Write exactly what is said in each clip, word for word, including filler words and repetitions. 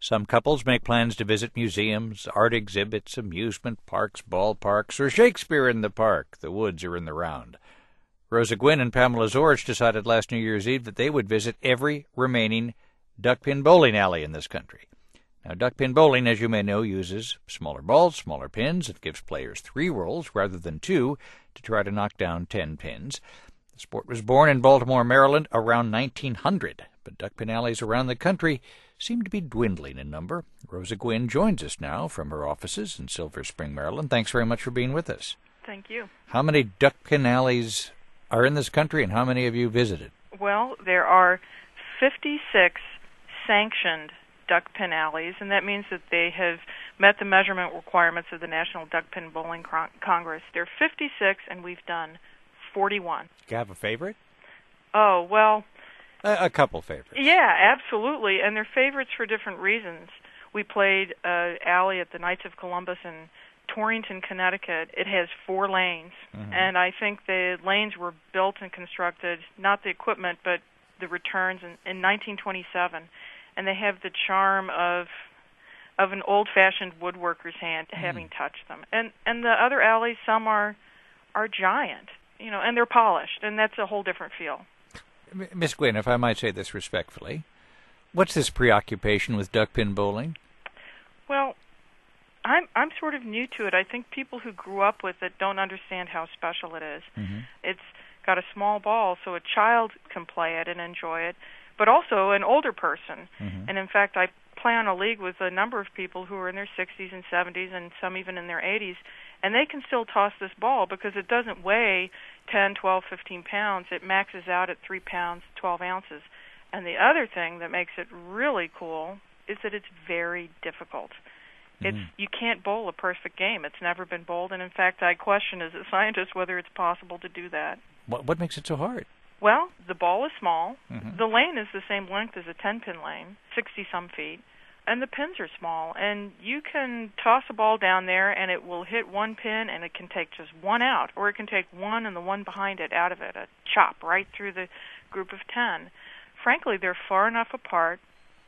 Some couples make plans to visit museums, art exhibits, amusement parks, ballparks, or Shakespeare in the Park. The woods are in the round. Rosa Gwynn and Pamela Zorich decided last New Year's Eve that they would visit every remaining duckpin bowling alley in this country. Now, duckpin bowling, as you may know, uses smaller balls, smaller pins. It gives players three rolls rather than two to try to knock down ten pins. The sport was born in Baltimore, Maryland around nineteen hundred, but duckpin alleys around the country seem to be dwindling in number. Rosa Gwynn joins us now from her offices in Silver Spring, Maryland. Thanks very much for being with us. Thank you. How many duckpin alleys are in this country, and how many have you visited? Well, there are fifty-six sanctioned duckpin alleys, and that means that they have met the measurement requirements of the National Duckpin Bowling Congress. There are fifty-six, and we've done forty-one. Do you have a favorite? Oh, well... A, a couple favorites. Yeah, absolutely, and they're favorites for different reasons. We played an alley at the Knights of Columbus in Torrington, Connecticut. It has four lanes, mm-hmm. and I think the lanes were built and constructed, not the equipment, but the returns in, in nineteen twenty-seven, and they have the charm of of an old-fashioned woodworker's hand mm. having touched them. And and the other alleys, some are are giant, you know, and they're polished, and that's a whole different feel. Miss Gwynn, if I might say this respectfully, what's this preoccupation with duckpin bowling? Well, I'm I'm sort of new to it. I think people who grew up with it don't understand how special it is. Mm-hmm. It's got a small ball, so a child can play it and enjoy it, but also an older person. Mm-hmm. And in fact, I play on a league with a number of people who are in their sixties and seventies and some even in their eighties, and they can still toss this ball because it doesn't weigh ten, twelve, fifteen pounds. It maxes out at three pounds, twelve ounces. And the other thing that makes it really cool is that it's very difficult. It's mm. you can't bowl a perfect game. It's never been bowled, and in fact, I question as a scientist whether it's possible to do that. What, what makes it so hard? Well, the ball is small. Mm-hmm. The lane is the same length as a ten-pin lane, sixty-some feet, and the pins are small. And you can toss a ball down there, and it will hit one pin, and it can take just one out, or it can take one and the one behind it out of it, a chop right through the group of ten. Frankly, they're far enough apart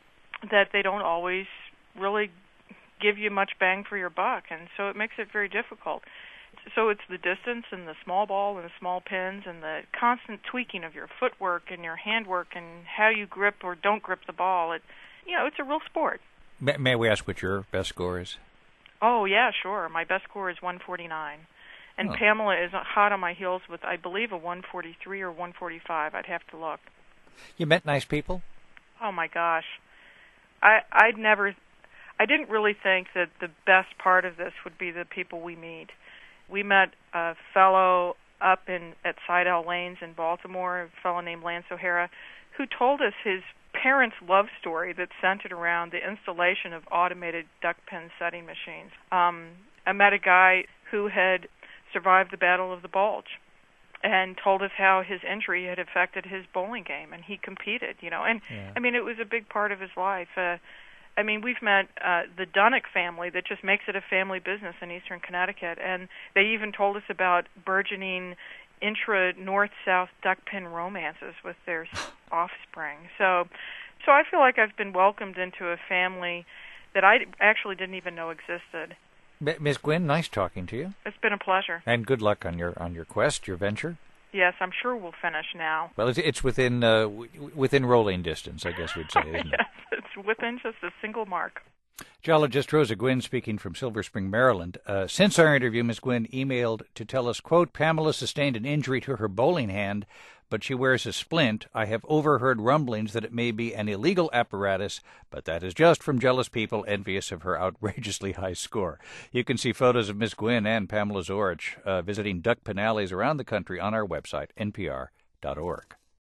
that they don't always really give you much bang for your buck, and so it makes it very difficult. So it's the distance and the small ball and the small pins and the constant tweaking of your footwork and your handwork and how you grip or don't grip the ball. It, you know, it's a real sport. May, may we ask what your best score is? Oh, yeah, sure. My best score is one forty-nine. And oh. Pamela is hot on my heels with, I believe, a one forty-three or one forty-five. I'd have to look. You met nice people? Oh, my gosh. I, I'd never... I didn't really think that the best part of this would be the people we meet. We met a fellow up in at Sidell Lanes in Baltimore, a fellow named Lance O'Hara, who told us his parents' love story that centered around the installation of automated duckpin setting machines. Um, I met a guy who had survived the Battle of the Bulge and told us how his injury had affected his bowling game, and he competed, you know. And, yeah. I mean, it was a big part of his life. Uh, I mean, we've met uh, the Dunnick family that just makes it a family business in eastern Connecticut, and they even told us about burgeoning intra-north-south duckpin romances with their offspring. So, so I feel like I've been welcomed into a family that I actually didn't even know existed. Miss Gwynn, nice talking to you. It's been a pleasure. And good luck on your on your quest, your venture. Yes, I'm sure we'll finish now. Well, it's, it's within uh, w- within rolling distance, I guess we'd say, isn't yes, it? It's within just a single mark. Geologist Rosa Gwynn speaking from Silver Spring, Maryland. Uh, since our interview, Miss Gwynn emailed to tell us, quote, Pamela sustained an injury to her bowling hand, but she wears a splint. I have overheard rumblings that it may be an illegal apparatus, but that is just from jealous people envious of her outrageously high score. You can see photos of Miss Gwynn and Pamela Zorich uh, visiting duckpin alleys around the country on our website, N P R dot org.